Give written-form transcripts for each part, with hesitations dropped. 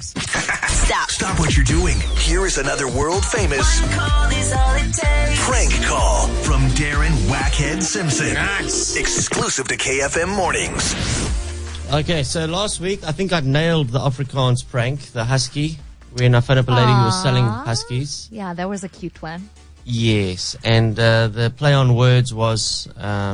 moves. Stop what you're doing. Here is another world-famous prank call from Darren Wackhead Simpson. Nice. Exclusive to KFM Mornings. Okay, so last week I think I nailed the Afrikaans prank, the husky, when I found up a lady who was selling huskies. Yeah, that was a cute one. Yes, and the play on words was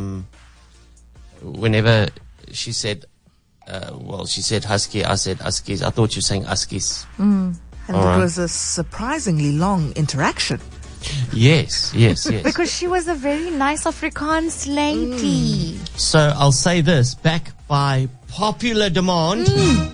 whenever she said, she said husky, I said huskies. I thought you were saying huskies. And it was a surprisingly long interaction. Yes. Because she was a very nice Afrikaans lady. So I'll say this, back by popular demand.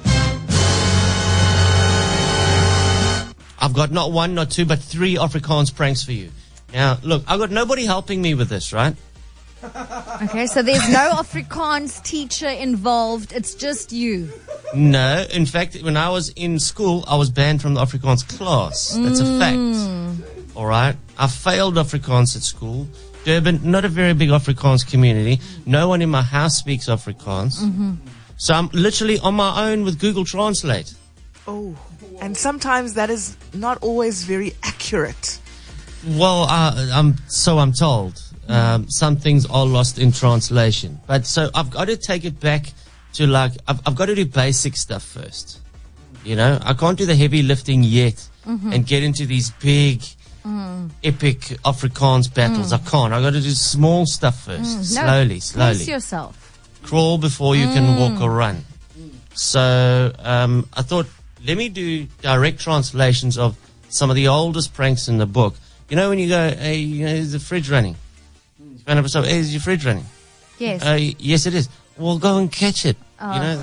I've got not one, not two, but 3 Afrikaans pranks for you. Now, look, I've got nobody helping me with this, right? Okay, so there's no Afrikaans teacher involved. It's just you. No. In fact, when I was in school, I was banned from the Afrikaans class. That's a fact. All right? I failed Afrikaans at school. Durban, not a very big Afrikaans community. No one in my house speaks Afrikaans. So I'm literally on my own with Google Translate. Oh, and sometimes that is not always very accurate. Well, I'm told. Some things are lost in translation. But so I've got to take it back to I've got to do basic stuff first. You know, I can't do the heavy lifting yet and get into these big, epic Afrikaans battles. I can't. I've got to do small stuff first. Slowly. Pace yourself. Crawl before you can walk or run. So I thought, let me do direct translations of some of the oldest pranks in the book. You know when you go, hey, is the fridge running? Hey, is your fridge running? Yes. Yes, it is. Well, go and catch it. You know?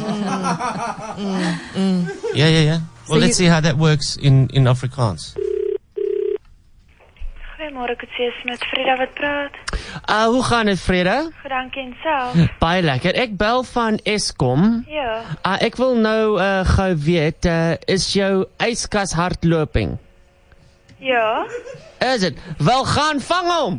Yeah. Well, let's see how that works in Afrikaans. Goeiemôre, Kutsie met Frida wat praat. Hoe gaan dit, Frida? Goed, dankie en self. Baie lekker. Ek bel van Eskom. Ja. Ek wil nou gou weet, is jou yskas hardloping? Ja. Is dit? Wel, gaan vang hom.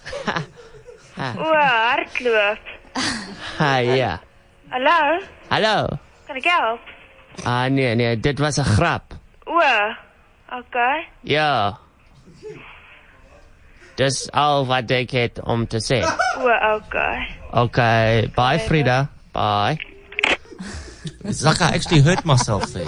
Hardloop. Ja. Hallo. Kan ek help? Nee, dit was 'n grap. Okay. Ja. Dis al wat ek het om te sê. Okay. Okay, bye Frida. Bye. It's like I actually hurt myself there.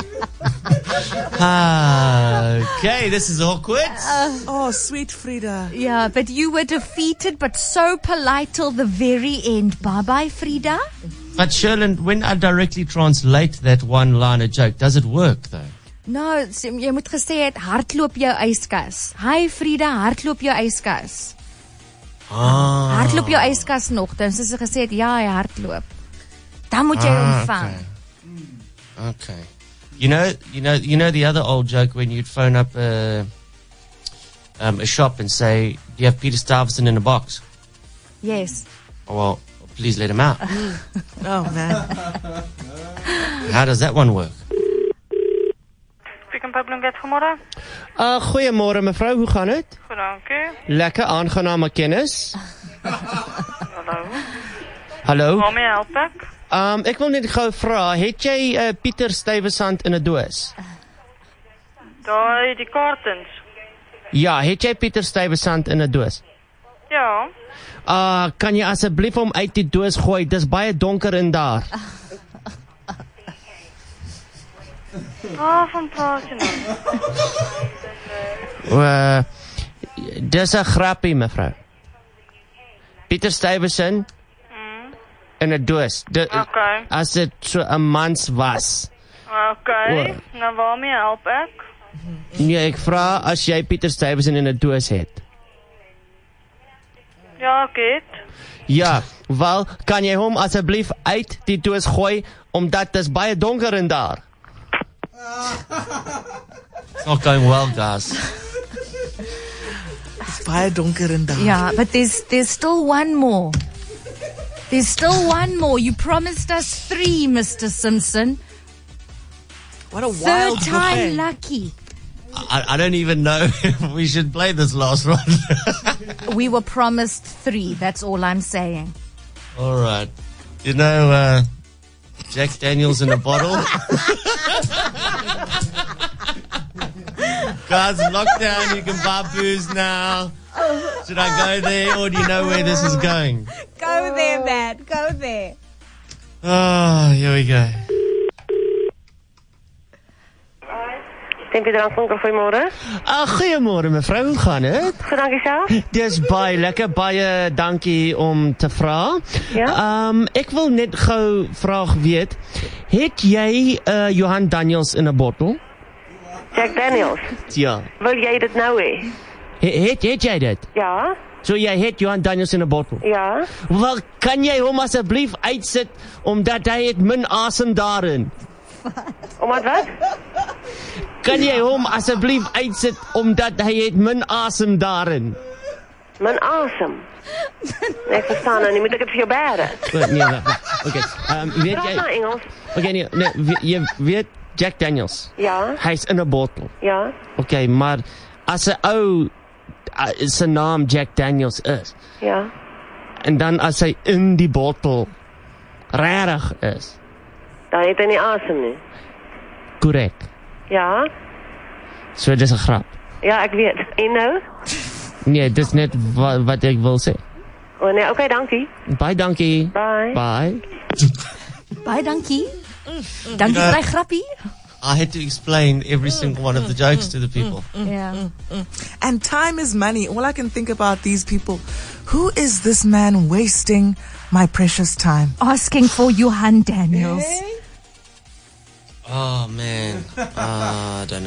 Okay, this is awkward. Oh, sweet Frida. Yeah, but you were defeated, but so polite till the very end. Bye-bye, Frida. But Sherlyn, when I directly translate that one line of joke, does it work though? No, jy moet gesê het hardloop jou yskas. Hi Frida, hardloop jou yskas. Hardloop jou yskas nog. Dan soos sy gesê het, ja, hy hardloop. Dan moet jy ontvang. Okay. You know the other old joke when you'd phone up a shop and say, "Do you have Peter Stuyvesant in a box?" Yes. Well, please let him out. Oh man. How does that one work? Goeiemôre. Goeiemôre mevrou, hoe gaan dit? Goed, dankie. Lekker, aangename kennis. Hallo. Waarmee help ek? Ek wil net gou vra, het jy Pieter Stuyvesant in 'n doos? Daai die kartons. Ja, het jy Pieter Stuyvesant in 'n doos? Ja. Kan jy asseblief hom uit die doos gooi? Dis baie donker in daar. Van praat jy nou? Dis 'n grappie mevrou. Pieter Stuyvesant in 'n doos. Okay. As dit so 'n mans was. Okay. Nou waarmee help ek? Nee, ek vra as jy Pieter Stuyvesant in 'n doos het. Ja, okay. Ja, wel, kan jy hom asseblief uit die doos gooi omdat dit baie donker in daar. It's not going well, guys. It's baie donker in daar. Yeah, but there's still one more. There's still one more. You promised us 3, Mr. Simpson. What a Third wild time buffet. lucky. I don't even know if we should play this last one. We were promised 3. That's all I'm saying. All right. You know, Jack Daniels in a bottle. Guys, lockdown, you can buy booze now. Should I go there or do you know where this is going? Go there, man. Go there. Oh, here we go. Tempie Drankwinkel, goeiemôre. Goeiemôre mevrou, hoe gaan dit? Goed, dankie self. Dis baie lekker, baie dankie om te vra. Ja? Ek wil net gou vraag weet, het jy Johan Daniels in 'n bottel? Jack Daniels. Ja. Wil jy dit nou hê? Het jy dit? Ja? So jy het Johan Daniels in 'n bottel? Ja? Wel, kan jy hom asseblief uitsit omdat hy het min asem daarin? Omdat wat? Kan jy hom asseblief uitsit omdat hy het min asem daarin? Min asem. Nee, ek verstaan nou nie, moet ek dit vir jou bære? Nee, wag. Okay. Weet Praat jy? nou Engels. Okay, nee, jy weet Jack Daniels. Ja? Hy's in 'n bottel. Ja? Okay, maar as 'n ou sy naam Jack Daniels is, Ja? en dan as hy in die bottel regtig is, Dan het hy nie asem nie. korrek. Ja? So dis 'n grap. Ja, ek weet. En nou? Nee, dis net wat ek wil sê. Oh nee, okay, dankie. Baie dankie. Bye. Bye. Baie dankie. Dankie vir die grappie. I had to explain every single one of the jokes to the people. Ja. And time is money. All I can think about these people. Who is this man wasting my precious time? Asking for Johan Daniels. Oh, man. I don't know.